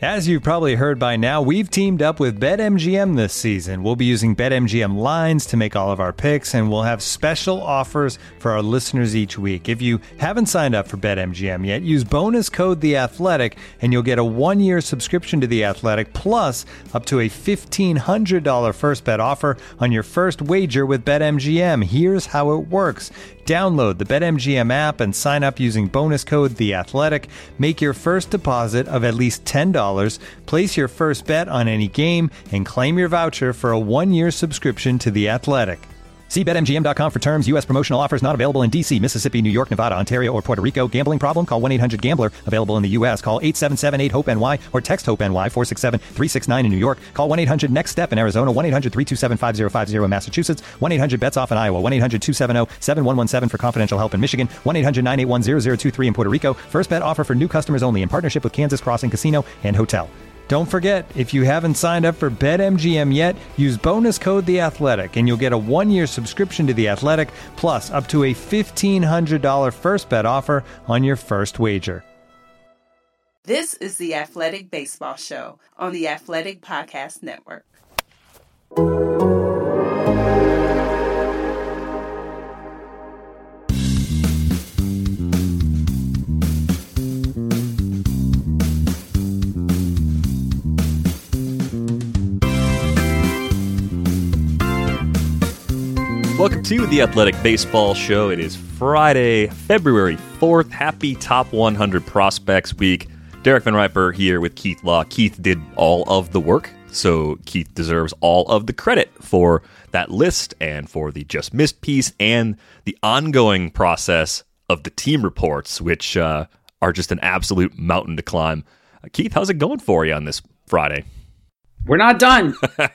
As you've probably heard by now, we've teamed up with BetMGM this season. We'll be using BetMGM lines to make all of our picks, and we'll have special offers for our listeners each week. If you haven't signed up for BetMGM yet, use bonus code The Athletic, and you'll get a 1-year subscription to The Athletic, plus up to a $1,500 first bet offer on your first wager with BetMGM. Here's how it works. Download the BetMGM app and sign up using bonus code The Athletic. Make your first deposit of at least $10. Place your first bet on any game and claim your voucher for a 1-year subscription to The Athletic. See BetMGM.com for terms. U.S. promotional offers not available in D.C., Mississippi, New York, Nevada, Ontario, or Puerto Rico. Gambling problem? Call 1-800-GAMBLER. Available in the U.S. Call 877-8-HOPE-NY or text HOPE-NY 467-369 in New York. Call 1-800-NEXT-STEP in Arizona. 1-800-327-5050 in Massachusetts. 1-800-BETS-OFF in Iowa. 1-800-270-7117 for confidential help in Michigan. 1-800-981-0023 in Puerto Rico. First bet offer for new customers only in partnership with Kansas Crossing Casino and Hotel. Don't forget, if you haven't signed up for BetMGM yet, use bonus code The Athletic, and you'll get a 1-year subscription to The Athletic, plus up to a $1,500 first bet offer on your first wager. This is the Athletic Baseball Show on the Athletic Podcast Network. Welcome to the Athletic Baseball Show. It is Friday, February 4th. Happy Top 100 Prospects Week. Derek Van Riper here with Keith Law. Keith did all of the work, so Keith deserves all of the credit for that list and for the Just Missed piece and the ongoing process of the team reports, which are just an absolute mountain to climb. Keith, how's it going for you on this Friday? We're not done.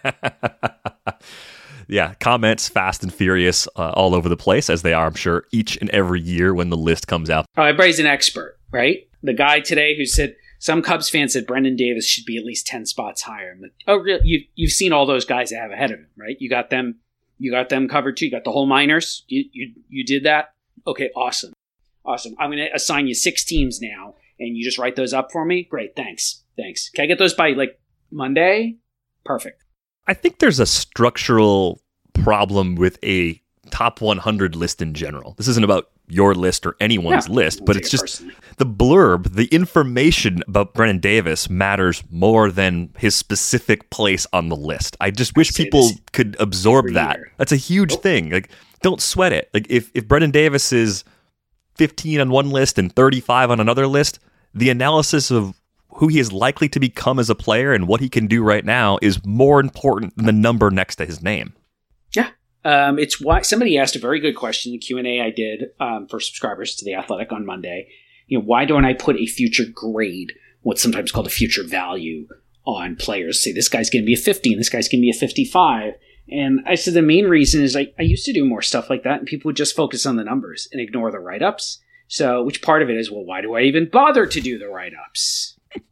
Yeah, comments fast and furious all over the place, as they are, I'm sure, each and every year when the list comes out. Oh, everybody's an expert, right? The guy today who said, some Cubs fans said Brendan Davis should be at least 10 spots higher. I'm like, oh, really? You've seen all those guys that have ahead of him, right? You got them covered too. You got the whole minors. You did that? Okay, awesome. I'm going to assign you 6 teams now, and you just write those up for me? Great, thanks. Can I get those by, Monday? Perfect. I think there's a structural problem with a top 100 list in general. This isn't about your list or anyone's list, but it's just the blurb, the information about Brendan Davis matters more than his specific place on the list. I just wish people could absorb that. That's a huge thing. Don't sweat it. If Brendan Davis is 15 on one list and 35 on another list, the analysis of who he is likely to become as a player and what he can do right now is more important than the number next to his name. Yeah. It's why somebody asked a very good question in the Q&A I did for subscribers to The Athletic on Monday. Why don't I put a future grade, what's sometimes called a future value, on players? Say this guy's going to be a 50 and this guy's going to be a 55. And I said the main reason is I used to do more stuff like that, and people would just focus on the numbers and ignore the write-ups. So which part of it is, well, why do I even bother to do the write-ups?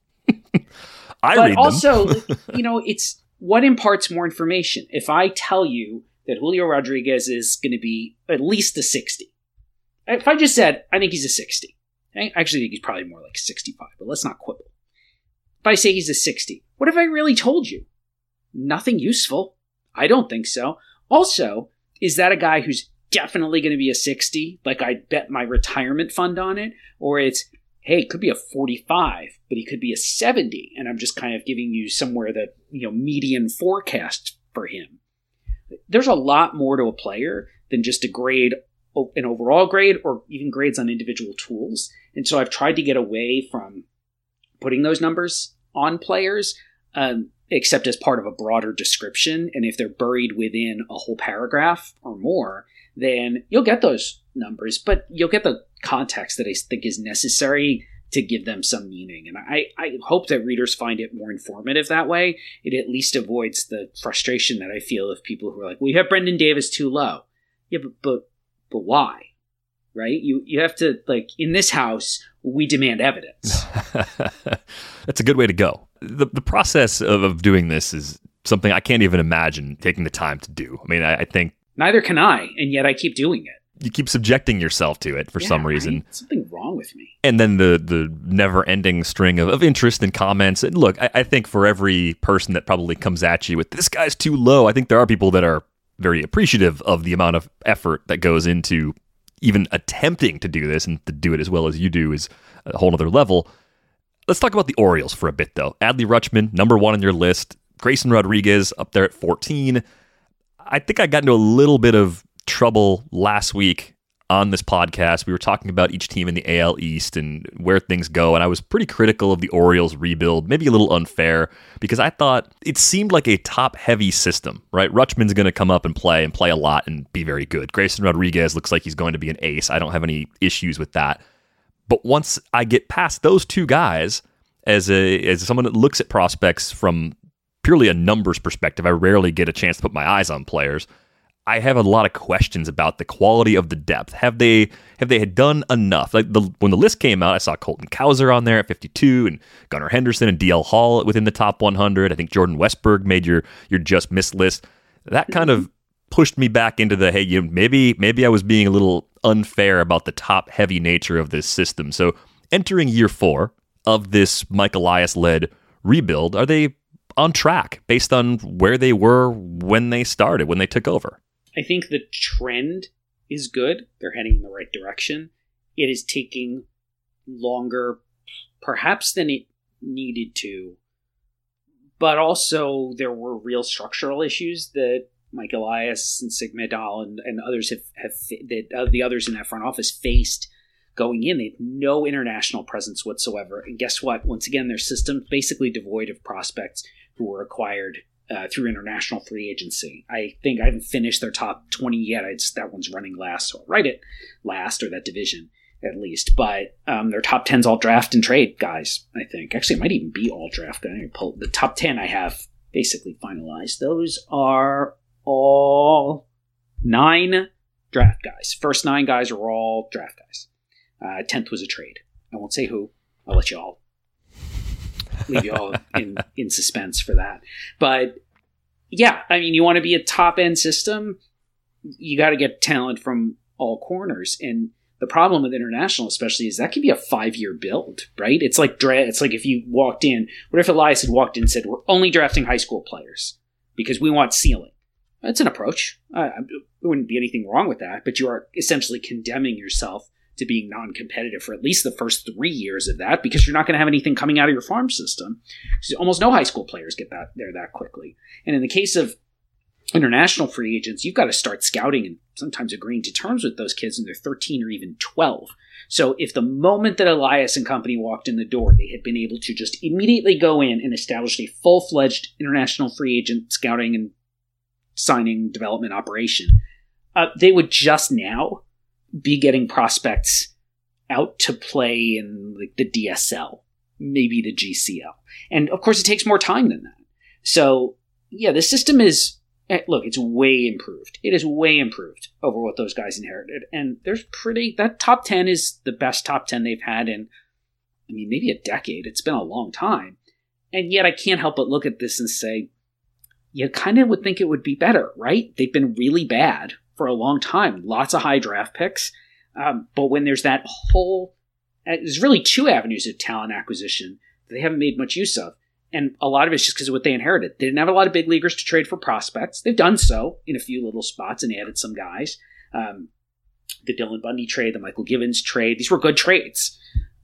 But also, it's what imparts more information. If I tell you that Julio Rodriguez is going to be at least a 60, if I just said, I think he's a 60, I actually think he's probably more like 65, but let's not quibble. If I say he's a 60, what have I really told you? Nothing useful. I don't think so. Also, is that a guy who's definitely going to be a 60, like I bet my retirement fund on it? Or it's, hey, it could be a 45, but he could be a 70, and I'm just kind of giving you somewhere that, median forecast for him. There's a lot more to a player than just a grade, an overall grade, or even grades on individual tools. And so I've tried to get away from putting those numbers on players, except as part of a broader description. And if they're buried within a whole paragraph or more, then you'll get those numbers, but you'll get the context that I think is necessary to give them some meaning. And I hope that readers find it more informative that way. It at least avoids the frustration that I feel of people who are like, well, you have Brendan Davis too low. Yeah, but why? Right? You have to, in this house, we demand evidence. That's a good way to go. The process of doing this is something I can't even imagine taking the time to do. I mean, I think... Neither can I, and yet I keep doing it. You keep subjecting yourself to it for some reason. Right? Something wrong with with me. And then the never-ending string of interest and comments. And look, I think for every person that probably comes at you with, this guy's too low, I think there are people that are very appreciative of the amount of effort that goes into even attempting to do this, and to do it as well as you do is a whole other level. Let's talk about the Orioles for a bit, though. Adley Rutschman, number 1 on your list. Grayson Rodriguez up there at 14. I think I got into a little bit of trouble last week on this podcast. We were talking about each team in the AL East and where things go, and I was pretty critical of the Orioles rebuild, maybe a little unfair, because I thought it seemed like a top-heavy system, right? Rutschman's going to come up and play a lot and be very good. Grayson Rodriguez looks like he's going to be an ace. I don't have any issues with that. But once I get past those two guys, as someone that looks at prospects from purely a numbers perspective, I rarely get a chance to put my eyes on players. I have a lot of questions about the quality of the depth. Have they done enough? Like when the list came out, I saw Colton Cowser on there at 52, and Gunnar Henderson and DL Hall within the top 100. I think Jordan Westberg made your just missed list. That kind of pushed me back into the, hey, maybe I was being a little unfair about the top heavy nature of this system. So entering year 4 of this Mike Elias-led rebuild, are they on track based on where they were when they started, when they took over? I think the trend is good. They're heading in the right direction. It is taking longer, perhaps, than it needed to. But also, there were real structural issues that Mike Elias and Sig Mejdal and others the others in that front office faced going in. They had no international presence whatsoever. And guess what? Once again, their system basically devoid of prospects who were acquired through international free agency. I think I haven't finished their top 20 yet. That one's running last, so I'll write it last, or that division at least. But their top 10's all draft and trade guys, I think. Actually, it might even be all draft. The top 10 I have basically finalized. Those are all 9 draft guys. First 9 guys are all draft guys. 10th was a trade. I won't say who. I'll let you all leave you all in suspense for that. But yeah, I mean, you want to be a top end system, you got to get talent from all corners. And the problem with international, especially, is that can be a 5-year build, right? It's like if you walked in. What if Elias had walked in and said, "We're only drafting high school players because we want ceiling"? That's an approach. There wouldn't be anything wrong with that, but you are essentially condemning yourself to being non-competitive for at least the first 3 years of that, because you're not going to have anything coming out of your farm system. Almost no high school players get there that quickly. And in the case of international free agents, you've got to start scouting and sometimes agreeing to terms with those kids when they're 13 or even 12. So if the moment that Elias and company walked in the door, they had been able to just immediately go in and establish a full-fledged international free agent scouting and signing development operation, they would just now be getting prospects out to play in like the DSL, maybe the GCL. And of course, it takes more time than that. So yeah, the system is, look, it's way improved. It is way improved over what those guys inherited. And that top 10 is the best top 10 they've had in, I mean, maybe a decade. It's been a long time. And yet I can't help but look at this and say, you kind of would think it would be better, right? They've been really bad for a long time. Lots of high draft picks. But when there's there's really 2 avenues of talent acquisition that they haven't made much use of. And a lot of it's just because of what they inherited. They didn't have a lot of big leaguers to trade for prospects. They've done so in a few little spots and added some guys. The Dylan Bundy trade, the Michael Givens trade, these were good trades.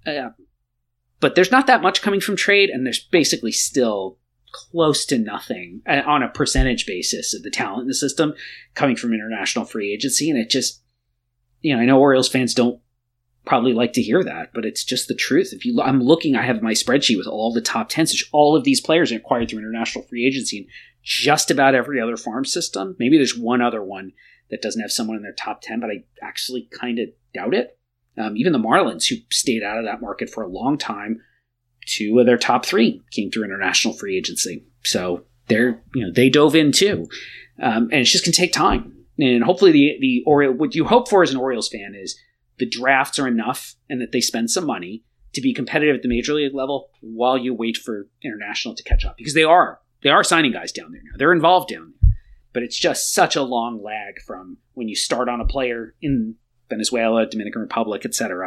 But there's not that much coming from trade, and there's basically still close to nothing on a percentage basis of the talent in the system coming from international free agency. And it just, I know Orioles fans don't probably like to hear that, but it's just the truth. I have my spreadsheet with all the top 10s. All of these players are acquired through international free agency in just about every other farm system. Maybe there's one other one that doesn't have someone in their top 10, but I actually kind of doubt it. Even the Marlins, who stayed out of that market for a long time, 2 of their top 3 came through international free agency. So they dove in too. And it's just going to take time. And hopefully the Orioles, what you hope for as an Orioles fan is the drafts are enough and that they spend some money to be competitive at the major league level while you wait for international to catch up. Because they are signing guys down there now. They're involved down there. But it's just such a long lag from when you start on a player in Venezuela, Dominican Republic, etc.,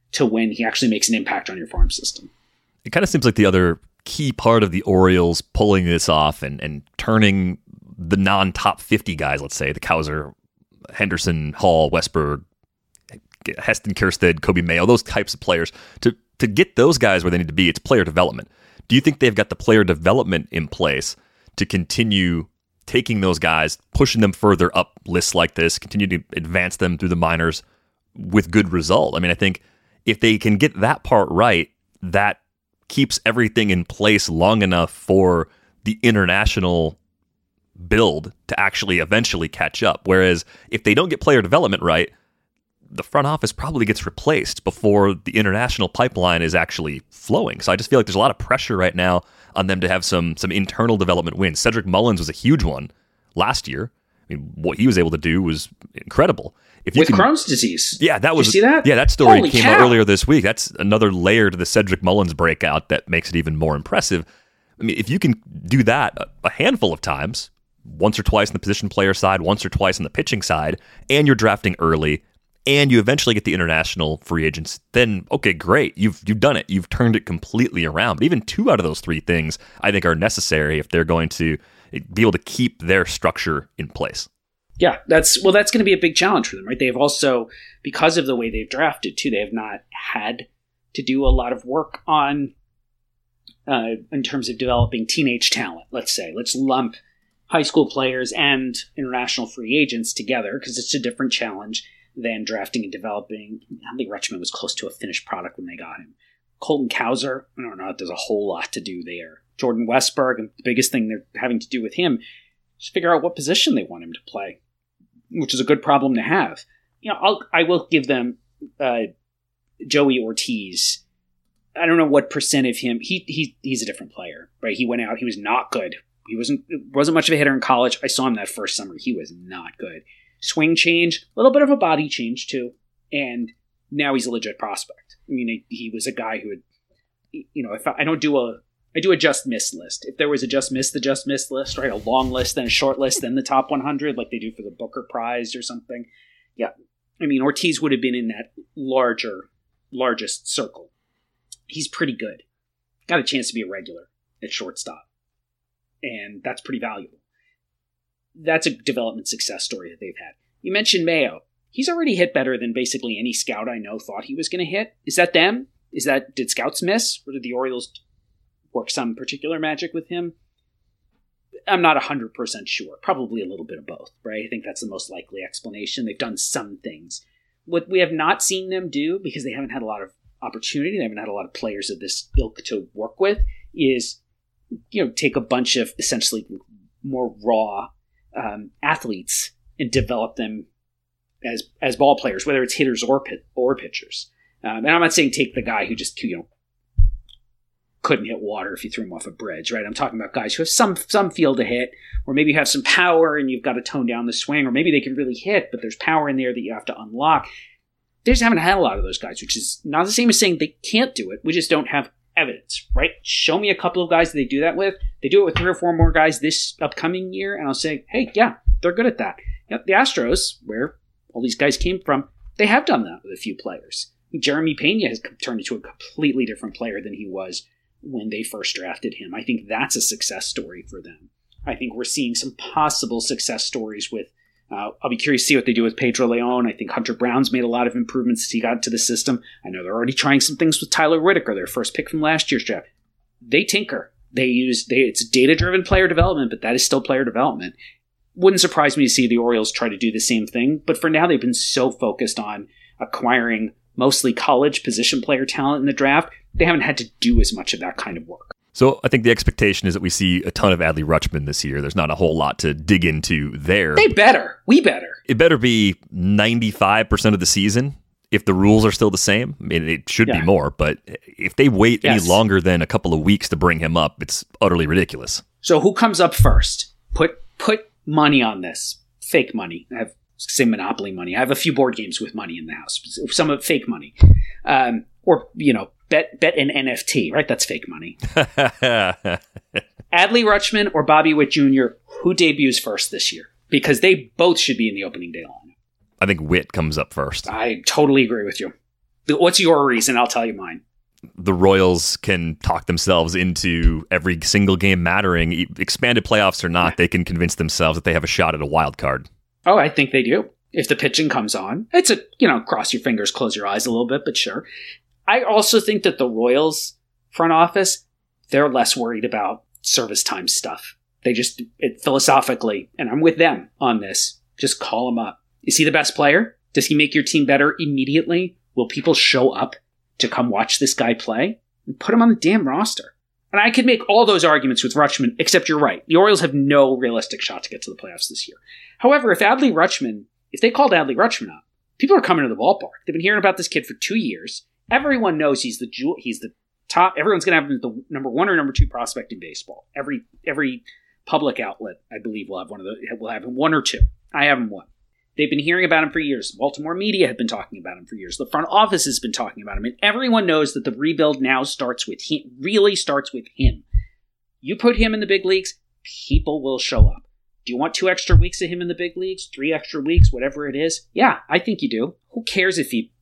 to when he actually makes an impact on your farm system. It kind of seems like the other key part of the Orioles pulling this off and turning the non-top 50 guys, let's say, the Cowser, Henderson, Hall, Westberg, Heston Kjerstad, Kobe Mayo, those types of players, to get those guys where they need to be, it's player development. Do you think they've got the player development in place to continue taking those guys, pushing them further up lists like this, continue to advance them through the minors with good result? I mean, I think if they can get that part right, that keeps everything in place long enough for the international build to actually eventually catch up. Whereas if they don't get player development right, the front office probably gets replaced before the international pipeline is actually flowing. So I just feel like there's a lot of pressure right now on them to have some internal development wins. Cedric Mullins was a huge one last year. I mean, what he was able to do was incredible. With Crohn's disease. Yeah, that was. Did you see that? Yeah, that story Holy came cow. out earlier this week. That's another layer to the Cedric Mullins breakout that makes it even more impressive. I mean, if you can do that a handful of times, once or twice on the position player side, once or twice on the pitching side, and you're drafting early, and you eventually get the international free agents, then okay, great. You've done it. You've turned it completely around. But even 2 out of those 3 things, I think, are necessary if they're going to be able to keep their structure in place. Yeah, that's going to be a big challenge for them, right? They have also, because of the way they've drafted too, they have not had to do a lot of work on, in terms of developing teenage talent. Let's say, let's lump high school players and international free agents together because it's a different challenge than drafting and developing. Adley Rutschman was close to a finished product when they got him. Colton Cowser, I don't know if there's a whole lot to do there. Jordan Westberg, and the biggest thing they're having to do with him is figure out what position they want him to play, which is a good problem to have. You know, I will give them Joey Ortiz. I don't know what percent of him. He's a different player, right? He went out. He was not good. He wasn't much of a hitter in college. I saw him that first summer. He was not good. Swing change, a little bit of a body change too, and now he's a legit prospect. I mean, he was a guy who would, you know, if I do a just miss list. If there was a just miss list, right, a long list, then a short list, then the top 100, like they do for the Booker Prize or something. Yeah, I mean, Ortiz would have been in that largest circle. He's pretty good. Got a chance to be a regular at shortstop, and that's pretty valuable. That's a development success story that they've had. You mentioned Mayo. He's already hit better than basically any scout I know thought he was going to hit. Is that them? Did scouts miss? Or did the Orioles work some particular magic with him? I'm not 100% sure. Probably a little bit of both, right? I think that's the most likely explanation. They've done some things. What we have not seen them do, because they haven't had a lot of opportunity, they haven't had a lot of players of this ilk to work with, is, you know, take a bunch of essentially more raw athletes and develop them as ball players, whether it's hitters or pitchers. And I'm not saying take the guy who just, you know, couldn't hit water if you threw him off a bridge, right? I'm talking about guys who have some feel to hit, or maybe you have some power and you've got to tone down the swing, or maybe they can really hit, but there's power in there that you have to unlock. They just haven't had a lot of those guys, which is not the same as saying they can't do it. We just don't have evidence, right? Show me a couple of guys that they do that with. They do it with 3 or 4 more guys this upcoming year, and I'll say, hey, yeah, they're good at that. You know, the Astros, where all these guys came from, they have done that with a few players. Jeremy Pena has turned into a completely different player than he was when they first drafted him. I think that's a success story for them. I think we're seeing some possible success stories with, I'll be curious to see what they do with Pedro Leon. I think Hunter Brown's made a lot of improvements as he got into the system. I know they're already trying some things with Tyler Whitaker, their first pick from last year's draft. They tinker. It's data-driven player development, but that is still player development. Wouldn't surprise me to see the Orioles try to do the same thing, but for now they've been so focused on acquiring mostly college position player talent in the draft, they haven't had to do as much of that kind of work. So I think the expectation is that we see a ton of Adley Rutschman this year. There's not a whole lot to dig into there. They better. We better. It better be 95% of the season if the rules are still the same. I mean, it should be more, but if they wait any longer than a couple of weeks to bring him up, it's utterly ridiculous. So who comes up first? Put money on this. Fake money. I have say Monopoly money. I have a few board games with money in the house. Some of fake money. Or, you know, bet an NFT, right? That's fake money. Adley Rutschman or Bobby Witt Jr., who debuts first this year? Because they both should be in the opening day lineup. I think Witt comes up first. I totally agree with you. What's your reason? I'll tell you mine. The Royals can talk themselves into every single game mattering. Expanded playoffs or not, they can convince themselves that they have a shot at a wild card. Oh, I think they do. If the pitching comes on, it's a, cross your fingers, close your eyes a little bit, but sure. I also think that the Royals front office, they're less worried about service time stuff. They just, philosophically, and I'm with them on this, just call him up. Is he the best player? Does he make your team better immediately? Will people show up to come watch this guy play? And put him on the damn roster. And I could make all those arguments with Rutschman, except you're right. The Orioles have no realistic shot to get to the playoffs this year. However, if they called Adley Rutschman up, people are coming to the ballpark. They've been hearing about this kid for 2 years. Everyone knows he's the top. Everyone's going to have him as the number 1 or number 2 prospect in baseball. Every public outlet, I believe, will have him 1 or 2. I have him 1. They've been hearing about him for years. Baltimore media have been talking about him for years. The front office has been talking about him. And everyone knows that the rebuild now starts with him. You put him in the big leagues, people will show up. Do you want 2 extra weeks of him in the big leagues? 3 extra weeks, whatever it is? Yeah, I think you do. Who cares if we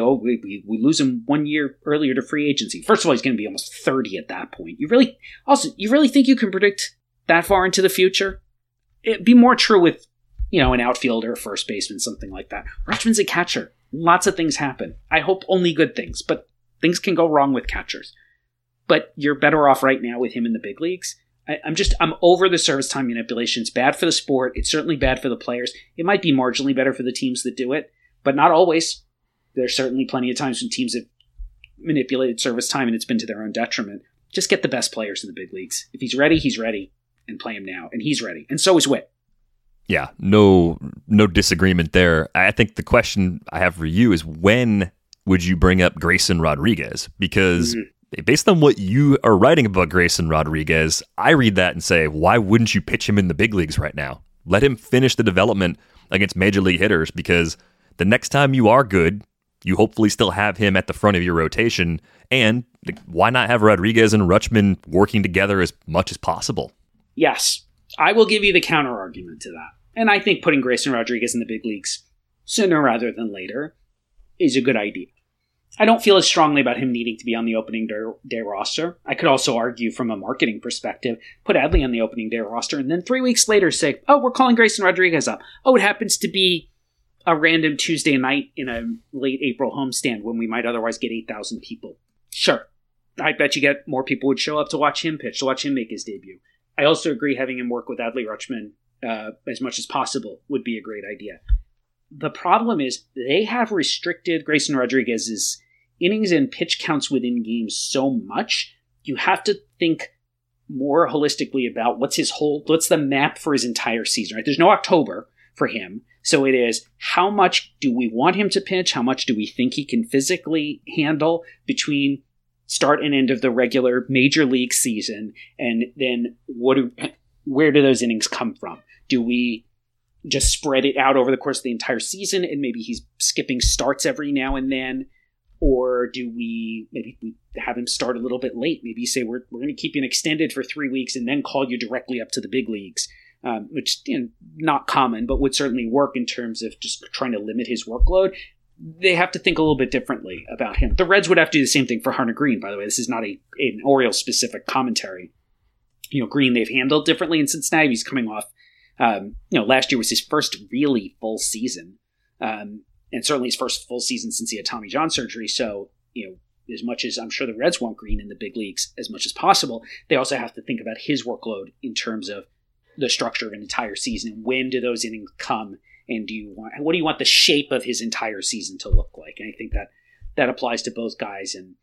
lose him 1 year earlier to free agency? First of all, he's going to be almost 30 at that point. You really think you can predict that far into the future? It'd be more true with an outfielder, a first baseman, something like that. Rutschman's a catcher. Lots of things happen. I hope only good things, but things can go wrong with catchers. But you're better off right now with him in the big leagues. I'm over the service time manipulation. It's bad for the sport. It's certainly bad for the players. It might be marginally better for the teams that do it, but not always. There's certainly plenty of times when teams have manipulated service time and it's been to their own detriment. Just get the best players in the big leagues. If he's ready, and play him now. And he's ready. And so is Witt. Yeah, no disagreement there. I think the question I have for you is, when would you bring up Grayson Rodriguez? Because based on what you are writing about Grayson Rodriguez, I read that and say, why wouldn't you pitch him in the big leagues right now? Let him finish the development against major league hitters, because the next time you are good, you hopefully still have him at the front of your rotation. And why not have Rodriguez and Rutschman working together as much as possible? Yes. I will give you the counter argument to that. And I think putting Grayson Rodriguez in the big leagues sooner rather than later is a good idea. I don't feel as strongly about him needing to be on the opening day roster. I could also argue from a marketing perspective, put Adley on the opening day roster, and then 3 weeks later say, oh, we're calling Grayson Rodriguez up. Oh, it happens to be a random Tuesday night in a late April homestand when we might otherwise get 8,000 people. Sure. I bet you more people would show up to watch him pitch, to watch him make his debut. I also agree having him work with Adley Rutschman as much as possible would be a great idea. The problem is they have restricted Grayson Rodriguez's innings and pitch counts within games so much. You have to think more holistically about what's the map for his entire season, right? There's no October for him. So it is, how much do we want him to pitch? How much do we think he can physically handle between start and end of the regular major league season? And then where do those innings come from? Do we just spread it out over the course of the entire season and maybe he's skipping starts every now and then? Or do we have him start a little bit late? Maybe you say we're going to keep you extended for 3 weeks and then call you directly up to the big leagues, which not common, but would certainly work in terms of just trying to limit his workload. They have to think a little bit differently about him. The Reds would have to do the same thing for Hunter Green, by the way. This is not an Orioles-specific commentary. Green they've handled differently in Cincinnati. He's coming off, last year was his first really full season. And certainly his first full season since he had Tommy John surgery. So, as much as I'm sure the Reds want Green in the big leagues as much as possible, they also have to think about his workload in terms of the structure of an entire season. When do those innings come? And what do you want the shape of his entire season to look like? And I think that applies to both guys. And,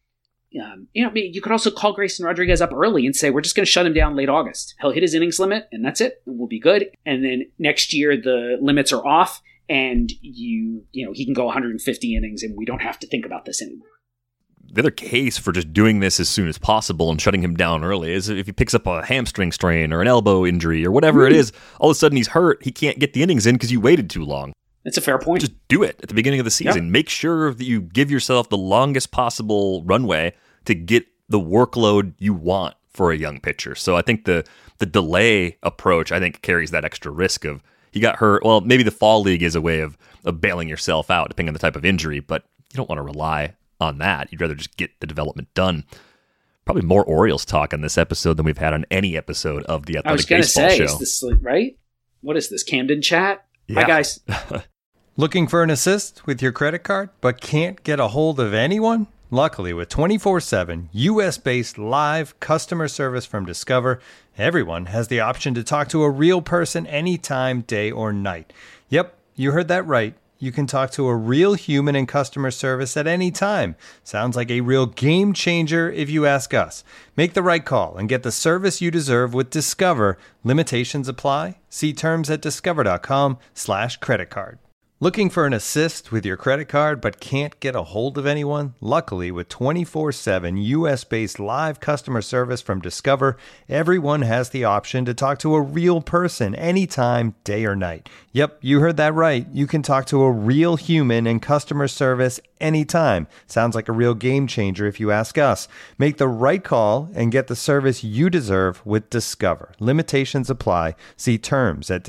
you could also call Grayson Rodriguez up early and say, we're just going to shut him down late August. He'll hit his innings limit and that's it. And we'll be good. And then next year the limits are off and he can go 150 innings and we don't have to think about this anymore. The other case for just doing this as soon as possible and shutting him down early is if he picks up a hamstring strain or an elbow injury or whatever it is, all of a sudden he's hurt. He can't get the innings in because you waited too long. That's a fair point. Just do it at the beginning of the season. Make sure that you give yourself the longest possible runway to get the workload you want for a young pitcher. So I think the delay approach, carries that extra risk of he got hurt. Well, maybe the fall league is a way of bailing yourself out depending on the type of injury, but you don't want to rely on that. You'd rather just get the development done. Probably more Orioles talk on this episode than we've had on any episode of the Athletic Baseball Show. Is this right? What is this, Camden Chat? Yeah. Hi, guys. Looking for an assist with your credit card, but can't get a hold of anyone? Luckily, with 24/7 U.S.-based live customer service from Discover, everyone has the option to talk to a real person anytime, day or night. Yep, you heard that right. You can talk to a real human in customer service at any time. Sounds like a real game changer if you ask us. Make the right call and get the service you deserve with Discover. Limitations apply. See terms at discover.com/creditcard. Looking for an assist with your credit card but can't get a hold of anyone? Luckily, with 24/7 U.S.-based live customer service from Discover, everyone has the option to talk to a real person anytime, day or night. Yep, you heard that right. You can talk to a real human in customer service anytime. Sounds like a real game changer if you ask us. Make the right call and get the service you deserve with Discover. Limitations apply. See terms at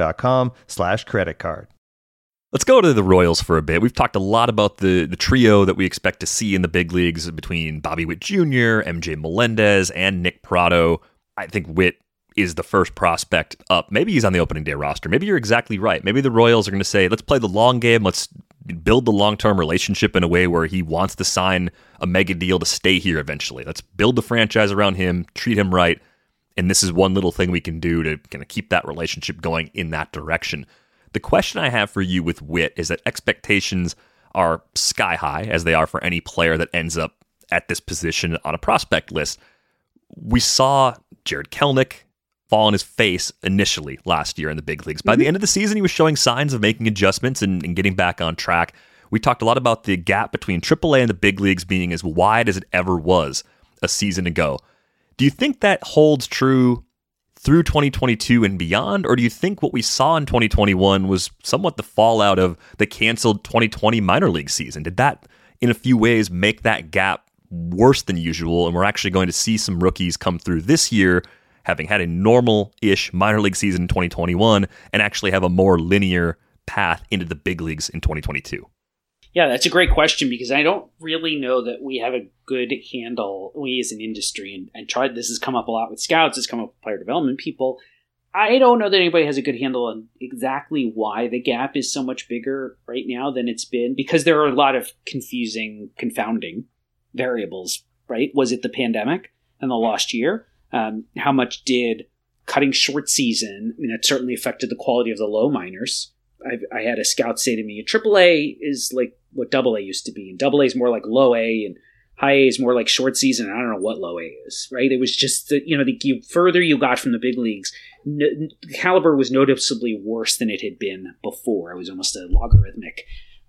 discover.com/creditcard. Let's go to the Royals for a bit. We've talked a lot about the trio that we expect to see in the big leagues between Bobby Witt Jr., MJ Melendez, and Nick Pratto. I think Witt is the first prospect up. Maybe he's on the opening day roster. Maybe you're exactly right. Maybe the Royals are going to say, let's play the long game. Let's build the long-term relationship in a way where he wants to sign a mega deal to stay here eventually. Let's build the franchise around him, treat him right, and this is one little thing we can do to kind of keep that relationship going in that direction. The question I have for you with Witt is that expectations are sky high, as they are for any player that ends up at this position on a prospect list. We saw Jared Kelenic fall on his face initially last year in the big leagues. By the end of the season, he was showing signs of making adjustments and getting back on track. We talked a lot about the gap between AAA and the big leagues being as wide as it ever was a season ago. Do you think that holds true through 2022 and beyond, or do you think what we saw in 2021 was somewhat the fallout of the canceled 2020 minor league season? Did that, in a few ways, make that gap worse than usual, and we're actually going to see some rookies come through this year, having had a normal-ish minor league season in 2021, and actually have a more linear path into the big leagues in 2022? Yeah, that's a great question, because I don't really know that we have a good handle, we as an industry, and tried, this has come up a lot with scouts, it's come up with player development people. I don't know that anybody has a good handle on exactly why the gap is so much bigger right now than it's been, because there are a lot of confounding variables, right? Was it the pandemic and the lost year? How much did cutting short season, I mean, that certainly affected the quality of the low minors. I had a scout say to me, AAA is like what AA used to be, and AA is more like low A, and high A is more like short season. And I don't know what low A is, right? It was just that, the further you got from the big leagues, the caliber was noticeably worse than it had been before. It was almost a logarithmic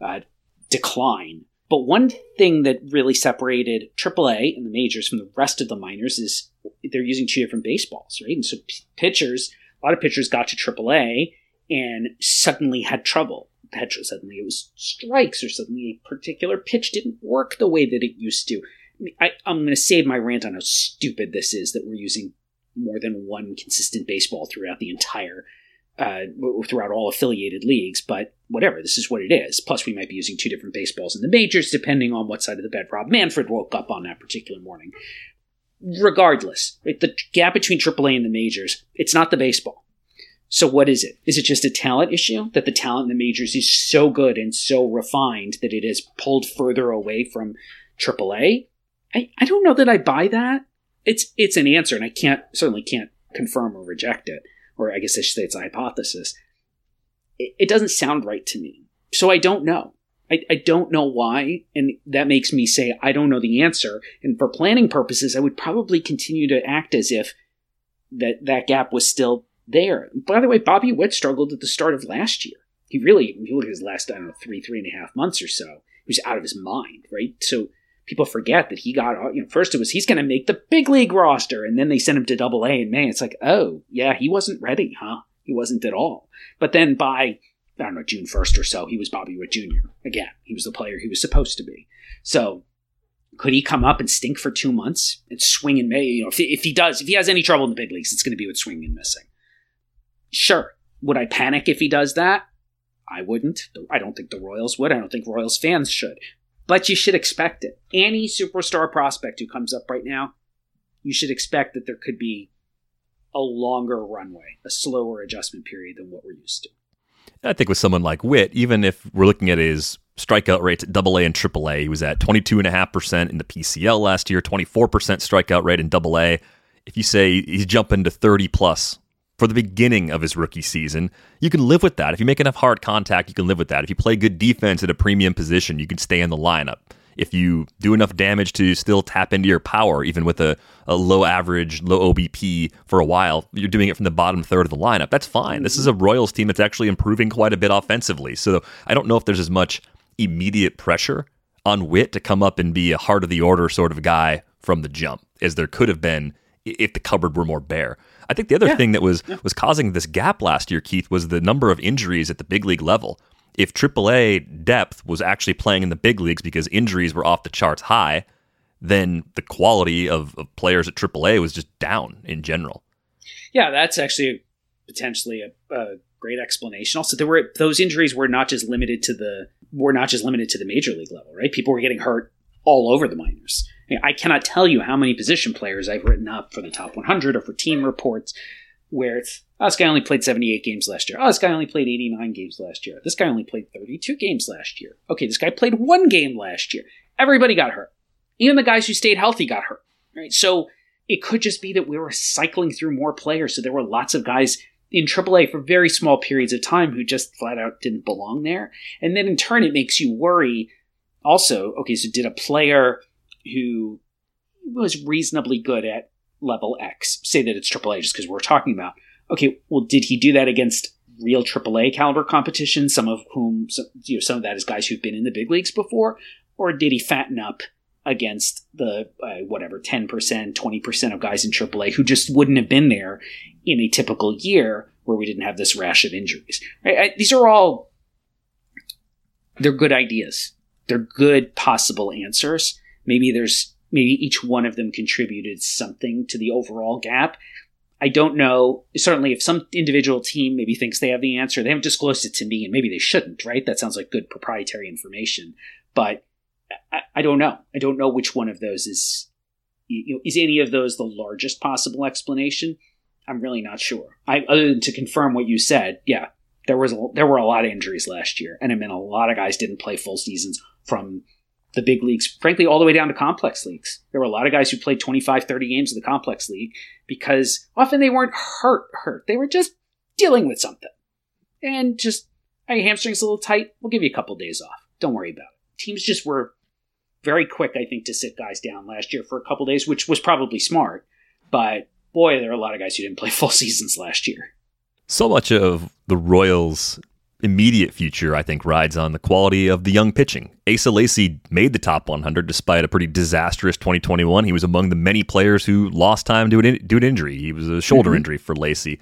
decline. But one thing that really separated AAA and the majors from the rest of the minors is they're using two different baseballs, right? And so a lot of pitchers got to AAA and suddenly had trouble. Suddenly it was strikes, or suddenly a particular pitch didn't work the way that it used to. I'm going to save my rant on how stupid this is that we're using more than one consistent baseball throughout the entire, throughout all affiliated leagues, but whatever, this is what it is. Plus we might be using two different baseballs in the majors, depending on what side of the bed Rob Manfred woke up on that particular morning. Regardless, right, the gap between AAA and the majors, it's not the baseball. So what is it? Is it just a talent issue? That the talent in the majors is so good and so refined that it has pulled further away from AAA? I don't know that I buy that. It's an answer, and I certainly can't confirm or reject it. Or I guess I should say it's a hypothesis. It doesn't sound right to me. So I don't know. I don't know why, and that makes me say I don't know the answer. And for planning purposes, I would probably continue to act as if that gap was still there. By the way, Bobby Witt struggled at the start of last year. He looked at his last, 3.5 months or so. He was out of his mind, right? So people forget that he got, first it was he's going to make the big league roster, and then they sent him to AA in May. It's like, oh, yeah, he wasn't ready, huh? He wasn't at all. But then by, June 1st or so, he was Bobby Witt Jr. Again, he was the player he was supposed to be. So could he come up and stink for 2 months and swing and miss? If he has any trouble in the big leagues, it's going to be with swinging and missing. Sure. Would I panic if he does that? I wouldn't. I don't think the Royals would. I don't think Royals fans should. But you should expect it. Any superstar prospect who comes up right now, you should expect that there could be a longer runway, a slower adjustment period than what we're used to. I think with someone like Witt, even if we're looking at his strikeout rates at AA and AAA, he was at 22.5% in the PCL last year, 24% strikeout rate in AA. If you say he's jumping to 30 plus for the beginning of his rookie season, you can live with that. If you make enough hard contact, you can live with that. If you play good defense at a premium position, you can stay in the lineup. If you do enough damage to still tap into your power, even with a low average, low OBP for a while, you're doing it from the bottom third of the lineup. That's fine. This is a Royals team that's actually improving quite a bit offensively. So I don't know if there's as much immediate pressure on Witt to come up and be a heart of the order sort of guy from the jump as there could have been if the cupboard were more bare. I think the other thing that was causing this gap last year, Keith, was the number of injuries at the big league level. If AAA depth was actually playing in the big leagues because injuries were off the charts high, then the quality of players at AAA was just down in general. Yeah, that's actually potentially a great explanation. Also, those injuries were not just limited to the major league level, right? People were getting hurt all over the minors. I cannot tell you how many position players I've written up for the top 100 or for team reports where it's, oh, this guy only played 78 games last year. Oh, this guy only played 89 games last year. This guy only played 32 games last year. Okay, this guy played 1 game last year. Everybody got hurt. Even the guys who stayed healthy got hurt. Right? So it could just be that we were cycling through more players. So there were lots of guys in AAA for very small periods of time who just flat out didn't belong there. And then in turn, it makes you worry also, okay, so did a player who was reasonably good at level X, say that it's AAA just because we're talking about, okay, well, did he do that against real AAA caliber competition, some of that is guys who've been in the big leagues before, or did he fatten up against the 10%, 20% of guys in AAA who just wouldn't have been there in a typical year where we didn't have this rash of injuries? Right? These are all, they're good ideas. They're good possible answers. Maybe each one of them contributed something to the overall gap. I don't know. Certainly, if some individual team maybe thinks they have the answer, they haven't disclosed it to me, and maybe they shouldn't, right? That sounds like good proprietary information. But I don't know. I don't know which one of those is any of those the largest possible explanation? I'm really not sure. Other than to confirm what you said, yeah, there were a lot of injuries last year, and it meant a lot of guys didn't play full seasons from the big leagues, frankly, all the way down to complex leagues. There were a lot of guys who played 25, 30 games in the complex league because often they weren't hurt. They were just dealing with something. And just, hey, your hamstring's a little tight. We'll give you a couple days off. Don't worry about it. Teams just were very quick, I think, to sit guys down last year for a couple days, which was probably smart. But boy, there are a lot of guys who didn't play full seasons last year. So much of the Royals' immediate future, I think, rides on the quality of the young pitching. Asa Lacy made the top 100 despite a pretty disastrous 2021. He was among the many players who lost time due to injury. He was a shoulder injury for Lacy.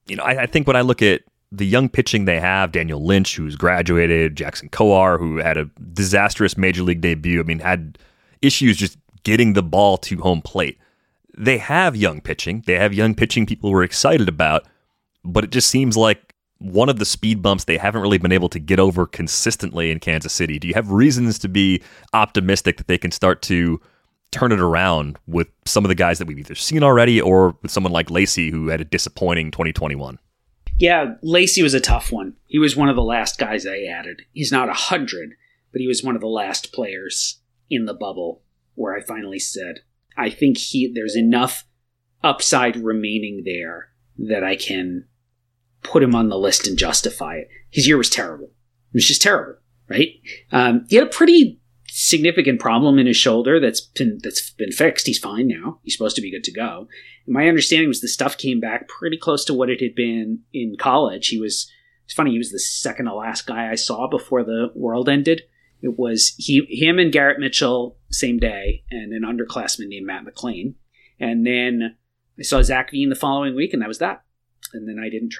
I think when I look at the young pitching they have, Daniel Lynch, who's graduated, Jackson Kowar, who had a disastrous major league debut, had issues just getting the ball to home plate. They have young pitching. They have young pitching people were excited about, but it just seems like one of the speed bumps they haven't really been able to get over consistently in Kansas City. Do you have reasons to be optimistic that they can start to turn it around with some of the guys that we've either seen already or with someone like Lacy who had a disappointing 2021? Yeah, Lacy was a tough one. He was one of the last guys I added. He's not 100, but he was one of the last players in the bubble where I finally said, I think there's enough upside remaining there that I can put him on the list and justify it. His year was terrible. It was just terrible, right? He had a pretty significant problem in his shoulder that's been fixed. He's fine now. He's supposed to be good to go. And my understanding was the stuff came back pretty close to what it had been in college. It's funny, he was the second to last guy I saw before the world ended. It was him and Garrett Mitchell same day, and an underclassman named Matt McLean. And then I saw Zach Veen the following week, and that was that. And then I didn't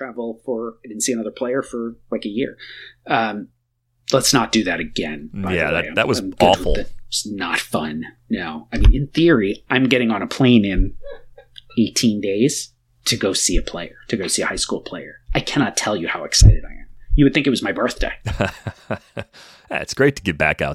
see another player for like a year. Let's not do that again. Yeah, that was awful. It's not fun. No. In theory, I'm getting on a plane in 18 days to go see a player, to go see a high school player. I cannot tell you how excited I am. You would think it was my birthday. It's great to get back out there.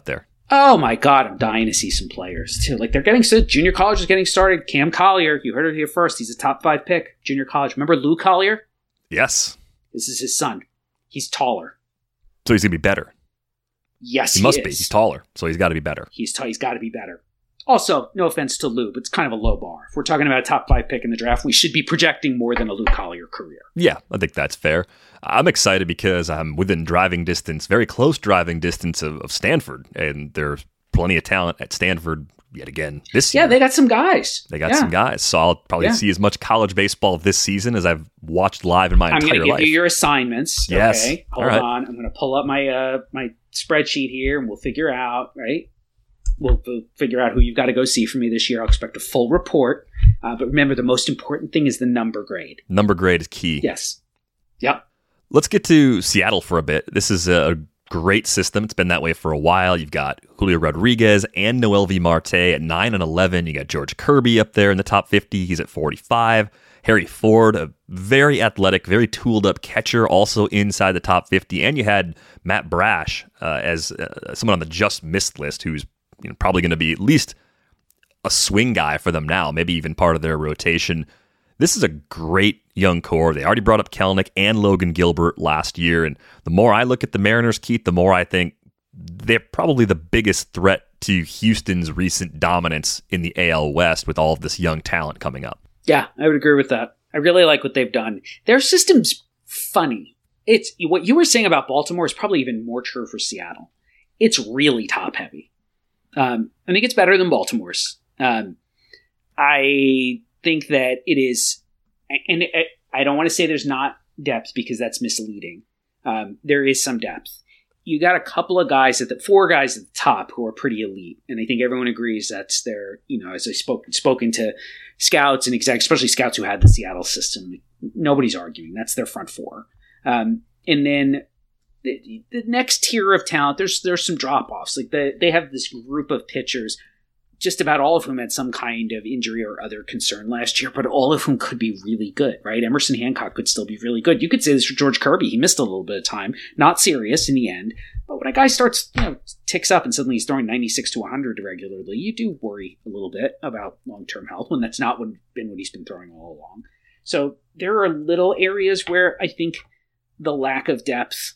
Oh my God, I'm dying to see some players too. Like they're getting junior college is getting started. Cam Collier, you heard it here first. He's a top 5 pick, junior college. Remember Lou Collier? Yes. This is his son. He's taller. So he's going to be better. Yes, he must be. He's taller, so he's got to be better. He's got to be better. Also, no offense to Lou, but it's kind of a low bar. If we're talking about a top 5 pick in the draft, we should be projecting more than a Lou Collier career. Yeah, I think that's fair. I'm excited because I'm within driving distance, very close driving distance of Stanford, and there's plenty of talent at Stanford yet again this year. Yeah, they got some guys. Some guys. So I'll probably see as much college baseball this season as I've watched live in my entire life. I'm going to give you your assignments. Yes. Okay, hold on. I'm going to pull up my my spreadsheet here, and we'll figure out, right? We'll figure out who you've got to go see for me this year. I'll expect a full report. But remember, the most important thing is the number grade. Number grade is key. Yes. Yep. Let's get to Seattle for a bit. This is a great system. It's been that way for a while. You've got Julio Rodriguez and Noelvi Marte at 9 and 11. You got George Kirby up there in the top 50. He's at 45. Harry Ford, a very athletic, very tooled up catcher, also inside the top 50. And you had Matt Brash as someone on the just missed list who's probably going to be at least a swing guy for them now, maybe even part of their rotation. This is a great young core. They already brought up Kelenic and Logan Gilbert last year, and the more I look at the Mariners, Keith, the more I think they're probably the biggest threat to Houston's recent dominance in the AL West with all of this young talent coming up. Yeah, I would agree with that. I really like what they've done. Their system's funny. It's what you were saying about Baltimore is probably even more true for Seattle. It's really top heavy. I think it's better than Baltimore's. I think that it is, and I don't want to say there's not depth because that's misleading. There is some depth. You got a couple of guys 4 guys at the top who are pretty elite, and I think everyone agrees that's their. As I spoken to scouts and execs, especially scouts who had the Seattle system, nobody's arguing that's their front 4. And then the next tier of talent, there's some drop offs. Like they have this group of pitchers, just about all of whom had some kind of injury or other concern last year, but all of whom could be really good, right? Emerson Hancock could still be really good. You could say this for George Kirby. He missed a little bit of time, not serious in the end. But when a guy starts, ticks up and suddenly he's throwing 96 to 100 regularly, you do worry a little bit about long-term health when that's not been what he's been throwing all along. So there are little areas where I think the lack of depth,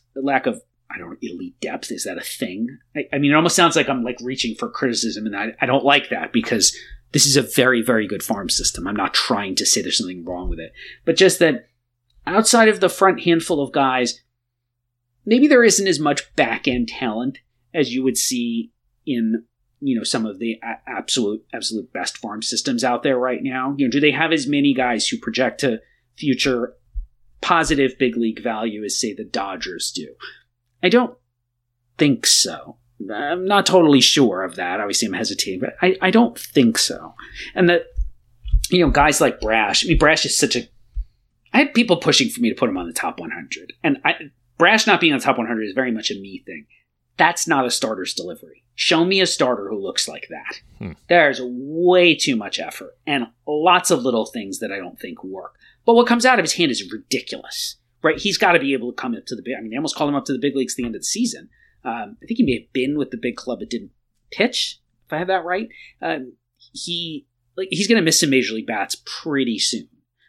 elite depth, is that a thing? I mean, it almost sounds like I'm reaching for criticism, and I don't like that because this is a very, very good farm system. I'm not trying to say there's something wrong with it, but just that outside of the front handful of guys, maybe there isn't as much back end talent as you would see in some of the absolute best farm systems out there right now. Do they have as many guys who project to future positive big league value as, say, the Dodgers do? I don't think so. I'm not totally sure of that. Obviously, I'm hesitating, but I don't think so. And that, guys like Brash. I mean, Brash is such a... I had people pushing for me to put him on the top 100. And Brash not being on the top 100 is very much a me thing. That's not a starter's delivery. Show me a starter who looks like that. There's way too much effort and lots of little things that I don't think work. But what comes out of his hand is ridiculous. Right, he's got to be able to come up to the big. I mean, they almost called him up to the big leagues at the end of the season. I think he may have been with the big club but didn't pitch, if I have that right. He's going to miss some major league bats pretty soon.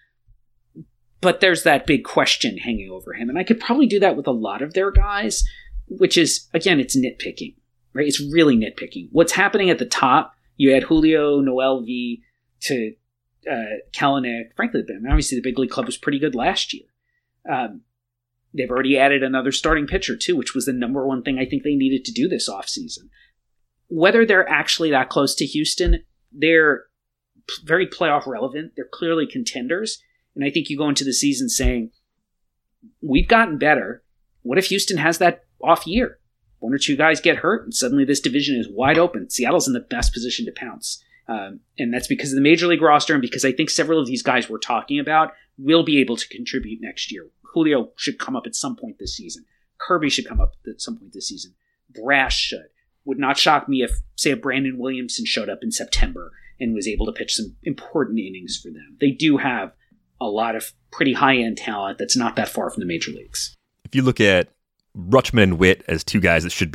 But there's that big question hanging over him, and I could probably do that with a lot of their guys, which is, again, it's nitpicking. Right, it's really nitpicking. What's happening at the top? You had Julio, Noelvi to Kelenic. Frankly, obviously the big league club was pretty good last year. They've already added another starting pitcher too, which was the number one thing I think they needed to do this offseason. Whether they're actually that close to Houston, they're very playoff relevant. They're clearly contenders. And I think you go into the season saying, we've gotten better. What if Houston has that off year? 1 or 2 guys get hurt and suddenly this division is wide open. Seattle's in the best position to pounce. And that's because of the major league roster and because I think several of these guys we're talking about will be able to contribute next year. Julio should come up at some point this season. Kirby should come up at some point this season. Brash should. Would not shock me if, say, a Brandon Williamson showed up in September and was able to pitch some important innings for them. They do have a lot of pretty high-end talent that's not that far from the major leagues. If you look at Rutschman and Witt as 2 guys that should be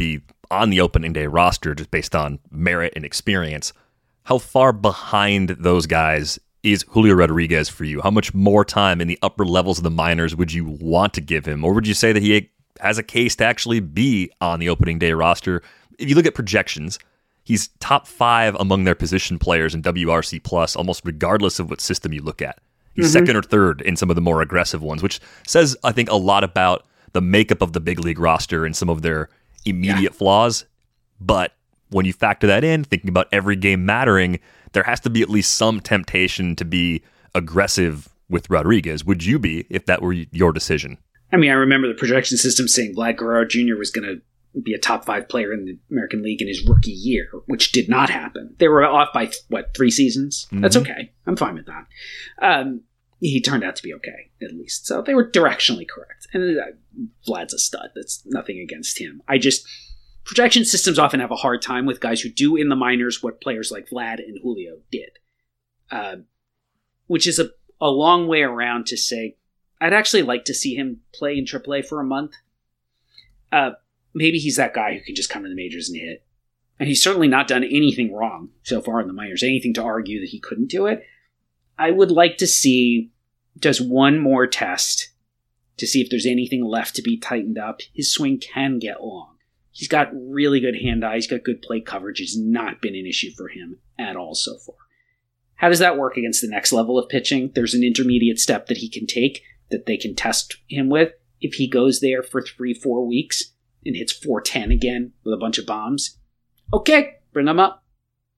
on the opening day roster just based on merit and experience. How far behind those guys is Julio Rodriguez for you? How much more time in the upper levels of the minors would you want to give him? Or would you say that he has a case to actually be on the opening day roster? If you look at projections, he's top 5 among their position players in WRC plus, almost regardless of what system you look at. He's second or third in some of the more aggressive ones, which says, I think, a lot about the makeup of the big league roster and some of their immediate flaws. But when you factor that in, thinking about every game mattering, there has to be at least some temptation to be aggressive with Rodriguez. Would you be if that were your decision? I mean, I remember the projection system saying Vlad Guerrero Jr. was going to be a top 5 player in the American League in his rookie year, which did not happen. They were off by, 3 seasons? Mm-hmm. That's okay. I'm fine with that. He turned out to be okay, at least. So they were directionally correct. And Vlad's a stud. That's nothing against him. Projection systems often have a hard time with guys who do in the minors what players like Vlad and Julio did. Which is a long way around to say, I'd actually like to see him play in AAA for a month. Maybe he's that guy who can just come to the majors and hit. And he's certainly not done anything wrong so far in the minors, anything to argue that he couldn't do it. I would like to see just one more test to see if there's anything left to be tightened up. His swing can get long. He's got really good hand-eye. He's got good plate coverage. It's not been an issue for him at all so far. How does that work against the next level of pitching? There's an intermediate step that he can take that they can test him with. If he goes there for 3-4 weeks and hits 410 again with a bunch of bombs, okay, bring him up.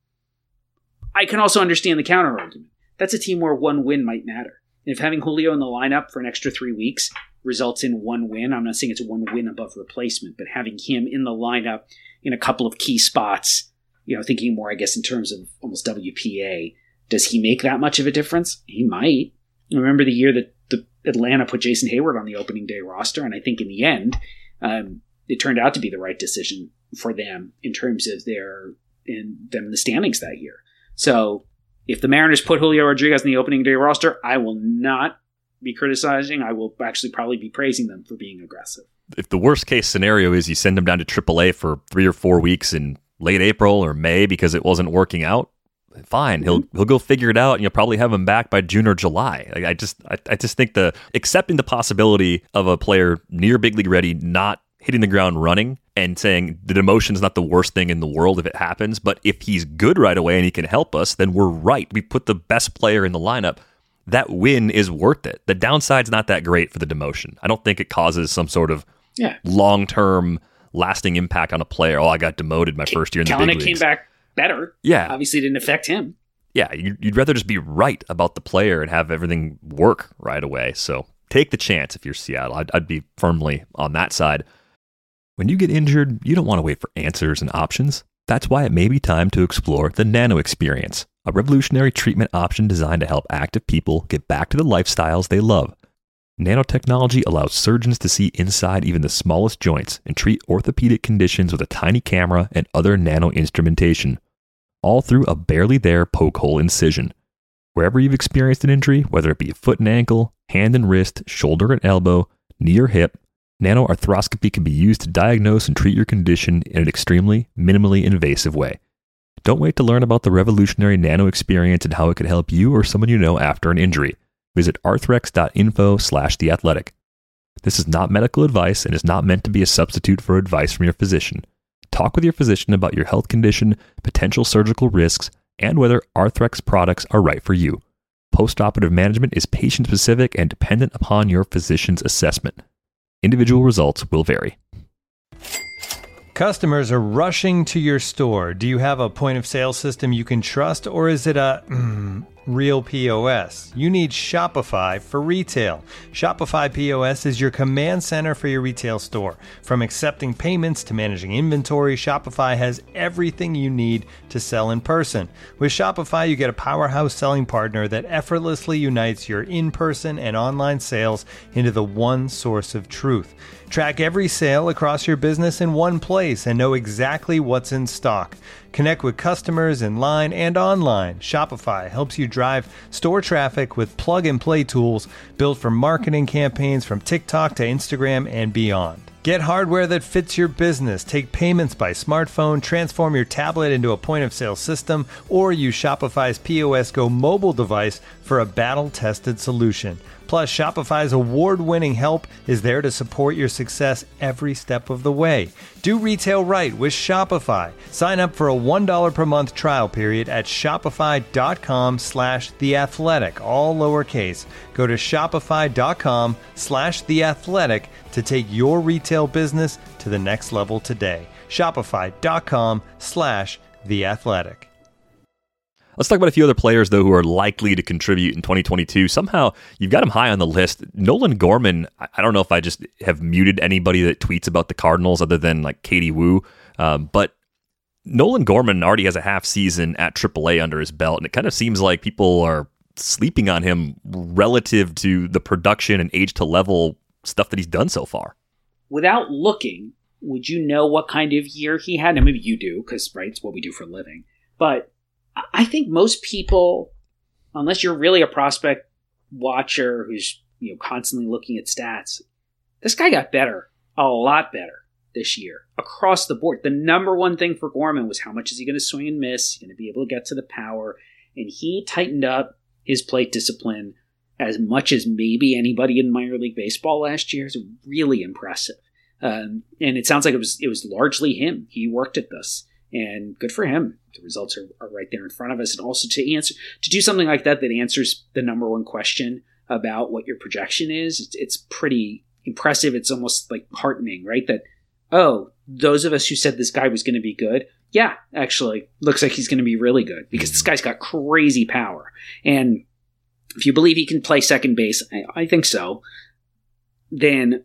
I can also understand the counter argument. That's a team where one win might matter. And if having Julio in the lineup for an extra 3 weeks results in one win, I'm not saying it's one win above replacement, but having him in the lineup in a couple of key spots, thinking more, I guess, in terms of almost WPA, does he make that much of a difference? He might. Remember the year that Atlanta put Jason Hayward on the opening day roster, and I think in the end, it turned out to be the right decision for them in terms of them in the standings that year. So if the Mariners put Julio Rodriguez in the opening day roster, I will not be criticizing. I will actually probably be praising them for being aggressive. If the worst case scenario is you send him down to AAA for 3 or 4 weeks in late April or May because it wasn't working out, fine. He'll go figure it out, and you'll probably have him back by June or July. I just think accepting the possibility of a player near big league ready not hitting the ground running and saying the demotion is not the worst thing in the world if it happens, but if he's good right away and he can help us, then we're right. We put the best player in the lineup. That win is worth it. The downside's not that great for the demotion. I don't think it causes some sort of long-term lasting impact on a player. I got demoted my first year in the big leagues. Came back better. Yeah. Obviously it didn't affect him. Yeah, you'd rather just be right about the player and have everything work right away. So take the chance if you're Seattle. I'd be firmly on that side. When you get injured, you don't want to wait for answers and options. That's why it may be time to explore the Nano Experience, a revolutionary treatment option designed to help active people get back to the lifestyles they love. Nanotechnology allows surgeons to see inside even the smallest joints and treat orthopedic conditions with a tiny camera and other nano instrumentation, all through a barely there poke hole incision. Wherever you've experienced an injury, whether it be a foot and ankle, hand and wrist, shoulder and elbow, knee or hip, nanoarthroscopy can be used to diagnose and treat your condition in an extremely, minimally invasive way. Don't wait to learn about the revolutionary Nano Experience and how it could help you or someone you know after an injury. Visit arthrex.info/theathletic. This is not medical advice and is not meant to be a substitute for advice from your physician. Talk with your physician about your health condition, potential surgical risks, and whether Arthrex products are right for you. Postoperative management is patient-specific and dependent upon your physician's assessment. Individual results will vary. Customers are rushing to your store. Do you have a point-of-sale system you can trust, or is it a real POS? You need Shopify for retail. Shopify POS is your command center for your retail store. From accepting payments to managing inventory, Shopify has everything you need to sell in person. With Shopify, you get a powerhouse selling partner that effortlessly unites your in-person and online sales into the one source of truth. Track every sale across your business in one place and know exactly what's in stock. Connect with customers in line and online. Shopify helps you drive store traffic with plug-and-play tools built for marketing campaigns from TikTok to Instagram and beyond. Get hardware that fits your business. Take payments by smartphone, transform your tablet into a point-of-sale system, or use Shopify's POS Go mobile device for a battle-tested solution. Plus, Shopify's award-winning help is there to support your success every step of the way. Do retail right with Shopify. Sign up for a $1 per month trial period at shopify.com/theathletic, all lowercase. Go to shopify.com/theathletic to take your retail business to the next level today. Shopify.com/theathletic. Let's talk about a few other players, though, who are likely to contribute in 2022. Somehow, you've got him high on the list. Nolan Gorman, I don't know if I just have muted anybody that tweets about the Cardinals other than like Katie Woo, but Nolan Gorman already has a half season at AAA under his belt, and it kind of seems like people are sleeping on him relative to the production and age to level stuff that he's done so far. Without looking, would you know what kind of year he had? Now, maybe you do, because, right, it's what we do for a living. But I think most people, unless you're really a prospect watcher who's constantly looking at stats, this guy got better, a lot better this year across the board. The number one thing for Gorman was how much is he going to swing and miss? He's going to be able to get to the power. And he tightened up his plate discipline as much as maybe anybody in minor league baseball last year. Is really impressive. And it sounds like it was largely him. He worked at this. And good for him. The results are right there in front of us. And also to do something like that answers the number one question about what your projection is, it's pretty impressive. It's almost like heartening, right? That, those of us who said this guy was going to be good, yeah, actually, looks like he's going to be really good because this guy's got crazy power. And if you believe he can play second base, I think so, then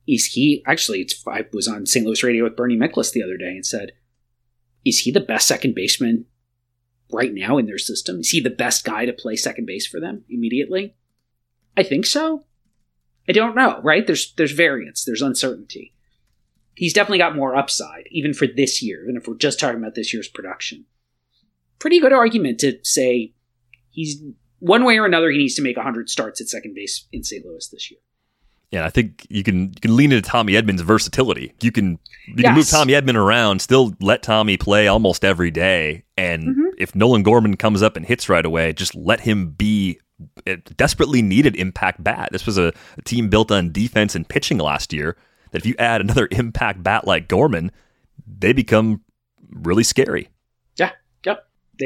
I was on St. Louis radio with Bernie Miklasz the other day and said, is he the best second baseman right now in their system? Is he the best guy to play second base for them immediately? I think so. I don't know, right? There's variance. There's uncertainty. He's definitely got more upside, even for this year, even if we're just talking about this year's production. Pretty good argument to say he's one way or another, he needs to make 100 starts at second base in St. Louis this year. Yeah, I think you can lean into Tommy Edman's versatility. You can move Tommy Edman around, still let Tommy play almost every day, and if Nolan Gorman comes up and hits right away, just let him be a desperately needed impact bat. This was a team built on defense and pitching last year, that if you add another impact bat like Gorman, they become really scary. Yeah, yep.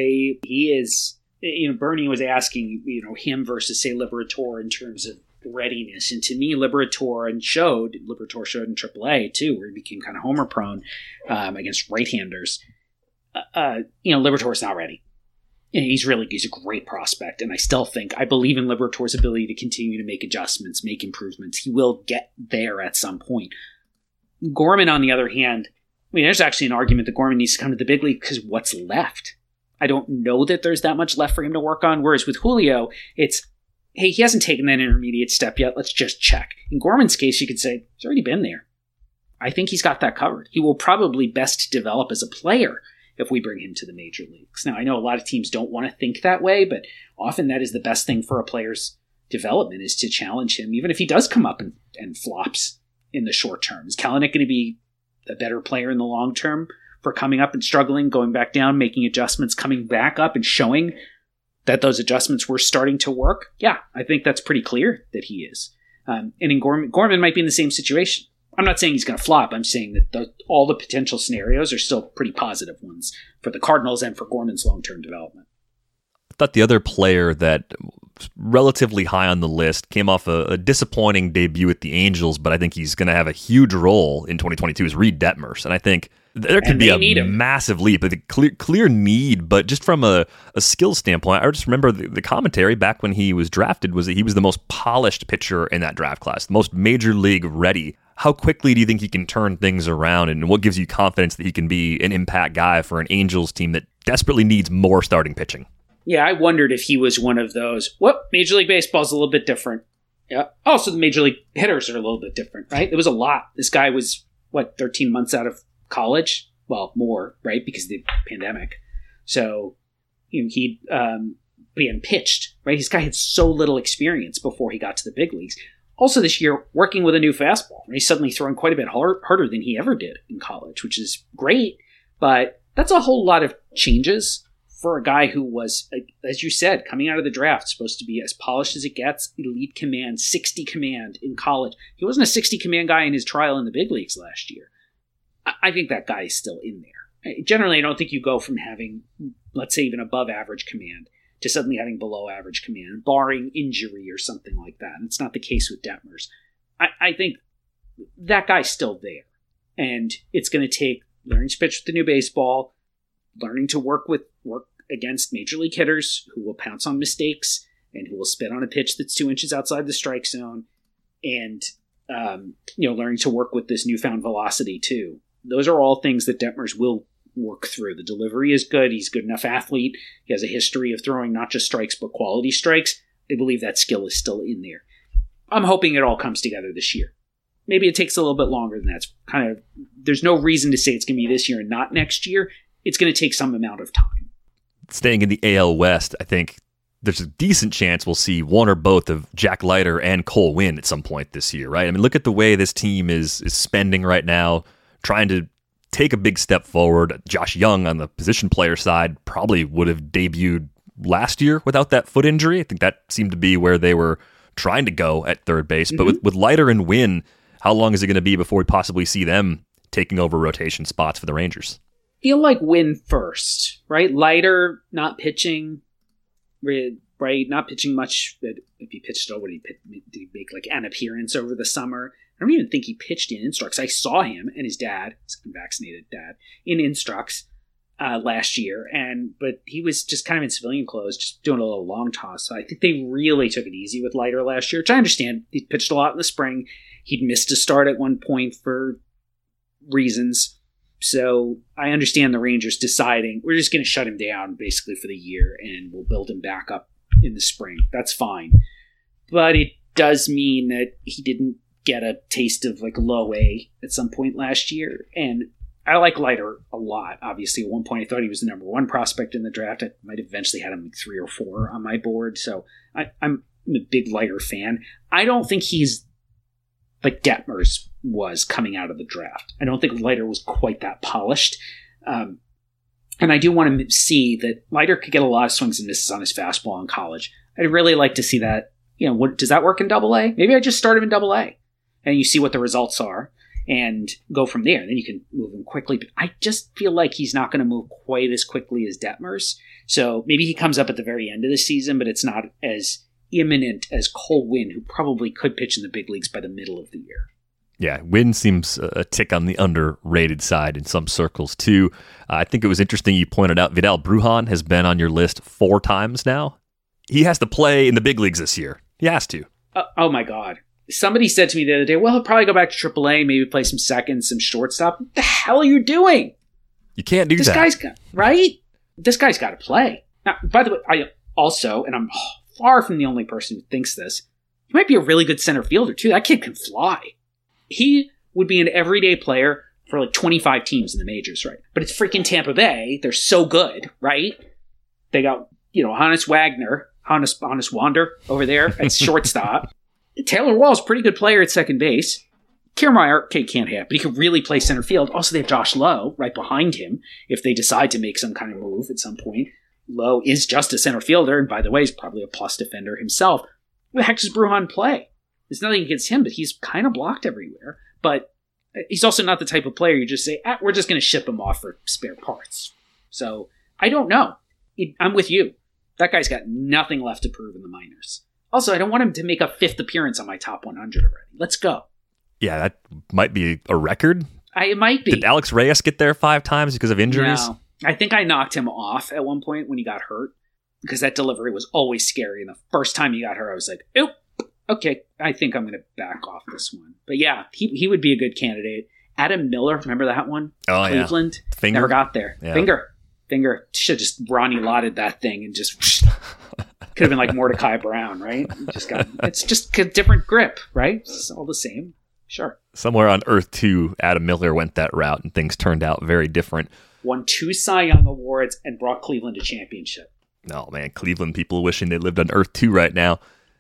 He is, Bernie was asking, him versus, say, Liberatore in terms of readiness. And to me, Liberatore showed in AAA too, where he became kind of homer prone against right-handers. Liberatore's not ready. He's a great prospect. And I believe in Liberatore's ability to continue to make adjustments, make improvements. He will get there at some point. Gorman, on the other hand, there's actually an argument that Gorman needs to come to the big league because what's left? I don't know that there's that much left for him to work on. Whereas with Julio, it's, hey, he hasn't taken that intermediate step yet. Let's just check. In Gorman's case, you could say, he's already been there. I think he's got that covered. He will probably best develop as a player if we bring him to the major leagues. Now, I know a lot of teams don't want to think that way, but often that is the best thing for a player's development, is to challenge him, even if he does come up and flops in the short term. Is Kalanick going to be a better player in the long term for coming up and struggling, going back down, making adjustments, coming back up and showing that those adjustments were starting to work? Yeah, I think that's pretty clear that he is. And in Gorman might be in the same situation. I'm not saying he's going to flop. I'm saying that all the potential scenarios are still pretty positive ones for the Cardinals and for Gorman's long-term development. I thought the other player that was relatively high on the list came off a disappointing debut at the Angels, but I think he's going to have a huge role in 2022 is Reed Detmers. And I think there could be a massive leap, a clear need, but just from a skill standpoint, I just remember the commentary back when he was drafted was that he was the most polished pitcher in that draft class, the most major league ready. How quickly do you think he can turn things around, and what gives you confidence that he can be an impact guy for an Angels team that desperately needs more starting pitching? Yeah, I wondered if he was one of those, Major League Baseball is a little bit different. Yeah. Also, the Major League hitters are a little bit different, right? There was a lot. This guy was, 13 months out of college, more, right, because of the pandemic. So, he hadn't pitched, right? This guy had so little experience before he got to the big leagues. Also this year, working with a new fastball. He's suddenly throwing quite a bit harder than he ever did in college, which is great. But that's a whole lot of changes for a guy who was, as you said, coming out of the draft, supposed to be as polished as it gets, elite command, 60 command in college. He wasn't a 60 command guy in his trial in the big leagues last year. I think that guy is still in there. Generally, I don't think you go from having, let's say, even above average command to suddenly having below average command, barring injury or something like that. And it's not the case with Detmers. I think that guy's still there. And it's going to take learning to pitch with the new baseball, learning to work against major league hitters who will pounce on mistakes and who will spit on a pitch that's 2 inches outside the strike zone, and learning to work with this newfound velocity too. Those are all things that Detmers will work through. The delivery is good. He's a good enough athlete. He has a history of throwing not just strikes, but quality strikes. I believe that skill is still in there. I'm hoping it all comes together this year. Maybe it takes a little bit longer than that. There's no reason to say it's going to be this year and not next year. It's going to take some amount of time. Staying in the AL West, I think there's a decent chance we'll see one or both of Jack Leiter and Cole Winn at some point this year, right? I mean, look at the way this team is spending right now, trying to take a big step forward. Josh Young on the position player side probably would have debuted last year without that foot injury. I think that seemed to be where they were trying to go at third base. Mm-hmm. But with Leiter and Winn, how long is it going to be before we possibly see them taking over rotation spots for the Rangers? Feel like Winn first, right? Leiter not pitching, right? Not pitching much. If he pitched at all, did he make like an appearance over the summer? I don't even think he pitched in Instructs. I saw him and his dad, his unvaccinated dad, in Instructs last year, but he was just kind of in civilian clothes, just doing a little long toss. So I think they really took it easy with Leiter last year, which I understand. He pitched a lot in the spring. He'd missed a start at one point for reasons. So I understand the Rangers deciding we're just going to shut him down basically for the year and we'll build him back up in the spring. That's fine. But it does mean that he didn't get a taste of like low A at some point last year. And I like Leiter a lot. Obviously, at one point I thought he was the number one prospect in the draft. I might have eventually had him like 3 or 4 on my board. So I'm a big Leiter fan. I don't think he's like Detmers was coming out of the draft. I don't think Leiter was quite that polished. And I do want to see that Leiter could get a lot of swings and misses on his fastball in college. I'd really like to see that. Does that work in Double-A? Maybe I just start him in Double-A and you see what the results are and go from there. Then you can move him quickly. But I just feel like he's not going to move quite as quickly as Detmers. So maybe he comes up at the very end of the season, but it's not as imminent as Cole Winn, who probably could pitch in the big leagues by the middle of the year. Yeah, Winn seems a tick on the underrated side in some circles, too. I think it was interesting you pointed out Vidal Brujan has been on your list 4 times now. He has to play in the big leagues this year. He has to. Oh, my God. Somebody said to me the other day, well, he'll probably go back to AAA, maybe play some second, some shortstop. What the hell are you doing? You can't do that. This guy's got to play. Now, by the way, I also, and I'm far from the only person who thinks this, he might be a really good center fielder, too. That kid can fly. He would be an everyday player for like 25 teams in the majors, right? But it's freaking Tampa Bay. They're so good, right? They got, Hannes Wander over there at shortstop. Taylor Wall's a pretty good player at second base. Kiermaier can't hit, but he can really play center field. Also, they have Josh Lowe right behind him if they decide to make some kind of move at some point. Lowe is just a center fielder, and by the way, he's probably a plus defender himself. Where the heck does Brujan play? There's nothing against him, but he's kind of blocked everywhere. But he's also not the type of player you just say, we're just going to ship him off for spare parts. So, I don't know. I'm with you. That guy's got nothing left to prove in the minors. Also, I don't want him to make a 5th appearance on my top 100 already. Let's go. Yeah, that might be a record. It might be. Did Alex Reyes get there 5 times because of injuries? No. I think I knocked him off at one point when he got hurt because that delivery was always scary. And the first time he got hurt, I was like, oop, okay, I think I'm going to back off this one. But yeah, he would be a good candidate. Adam Miller, remember that one? Oh, Cleveland. Yeah. Finger. Never got there. Yeah. Finger. Should have just Ronnie Lotted that thing and just... Could have been like Mordecai Brown, right? It's just a different grip, right? It's all the same. Sure. Somewhere on Earth 2, Adam Miller went that route, and things turned out very different. Won 2 Cy Young Awards and brought Cleveland a championship. Oh, man, Cleveland people wishing they lived on Earth 2 right now.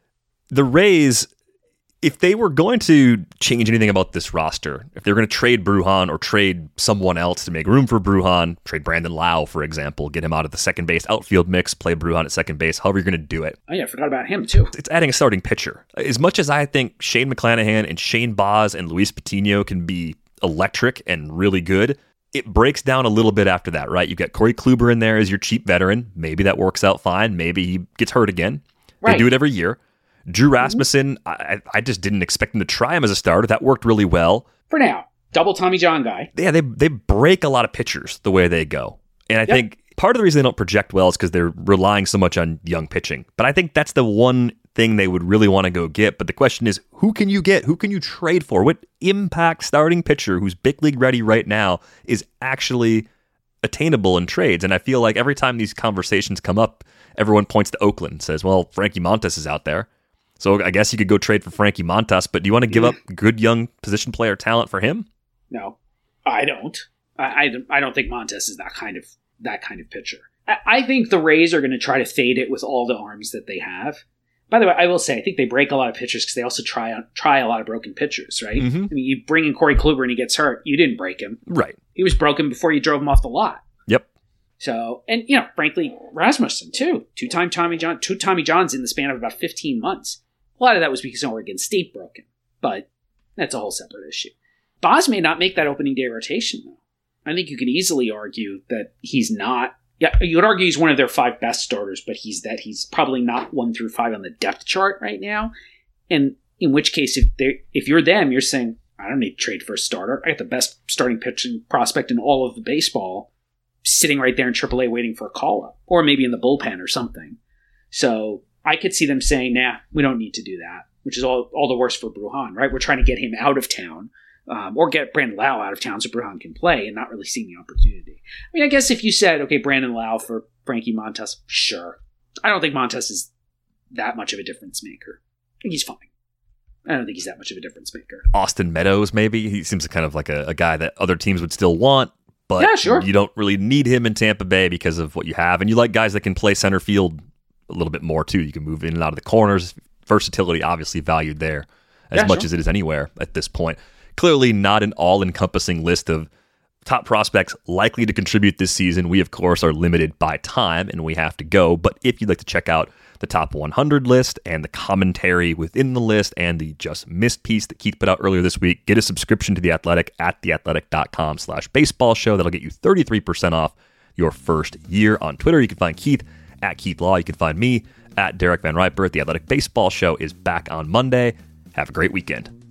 The Rays, if they were going to change anything about this roster, if they were going to trade Brujan or trade someone else to make room for Brujan, trade Brandon Lau, for example, get him out of the second base outfield mix, play Brujan at second base, however you're going to do it. Oh, yeah, I forgot about him, too. It's adding a starting pitcher. As much as I think Shane McClanahan and Shane Baz and Luis Patino can be electric and really good, it breaks down a little bit after that, right? You've got Corey Kluber in there as your cheap veteran. Maybe that works out fine. Maybe he gets hurt again. Right. They do it every year. Drew Rasmussen, I just didn't expect him to try him as a starter. That worked really well. For now. Double Tommy John guy. Yeah, they break a lot of pitchers the way they go. And I think part of the reason they don't project well is because they're relying so much on young pitching. But I think that's the one thing they would really want to go get. But the question is, who can you get? Who can you trade for? What impact starting pitcher who's big league ready right now is actually attainable in trades? And I feel like every time these conversations come up, everyone points to Oakland and says, well, Frankie Montas is out there. So I guess you could go trade for Frankie Montas, but do you want to give up good young position player talent for him? No, I don't. I don't think Montas is that kind of pitcher. I think the Rays are going to try to fade it with all the arms that they have. By the way, I will say I think they break a lot of pitchers because they also try a lot of broken pitchers, right? Mm-hmm. I mean, you bring in Corey Kluber and he gets hurt, you didn't break him, right? He was broken before you drove him off the lot. Yep. So, and frankly, Rasmussen too, two Tommy Johns in the span of about 15 months. A lot of that was because Oregon State broke him, but that's a whole separate issue. Baz may not make that opening day rotation, though. I think you can easily argue that he's not. Yeah, you would argue he's one of their 5 best starters, but he's probably not 1 through 5 on the depth chart right now. And in which case, if you're them, you're saying, I don't need to trade for a starter. I got the best starting pitching prospect in all of the baseball sitting right there in AAA waiting for a call-up, or maybe in the bullpen or something. So I could see them saying, nah, we don't need to do that, which is all the worse for Brujan, right? We're trying to get him out of town, or get Brandon Lau out of town so Brujan can play and not really seeing the opportunity. I mean, I guess if you said, okay, Brandon Lau for Frankie Montas, sure. I don't think Montas is that much of a difference maker. I think he's fine. I don't think he's that much of a difference maker. Austin Meadows, maybe? He seems kind of like a guy that other teams would still want, but yeah, sure. You don't really need him in Tampa Bay because of what you have. And you like guys that can play center field a little bit more too. You can move in and out of the corners. Versatility obviously valued there as much as it is anywhere at this point. Clearly not an all-encompassing list of top prospects likely to contribute this season. We, of course, are limited by time and we have to go. But if you'd like to check out the top 100 list and the commentary within the list and the just missed piece that Keith put out earlier this week, get a subscription to The Athletic at theathletic.com/baseball show. That'll get you 33% off your first year. On Twitter, you can find Keith at Keith Law. You can find me at Derek Van Riper. The Athletic Baseball Show is back on Monday. Have a great weekend.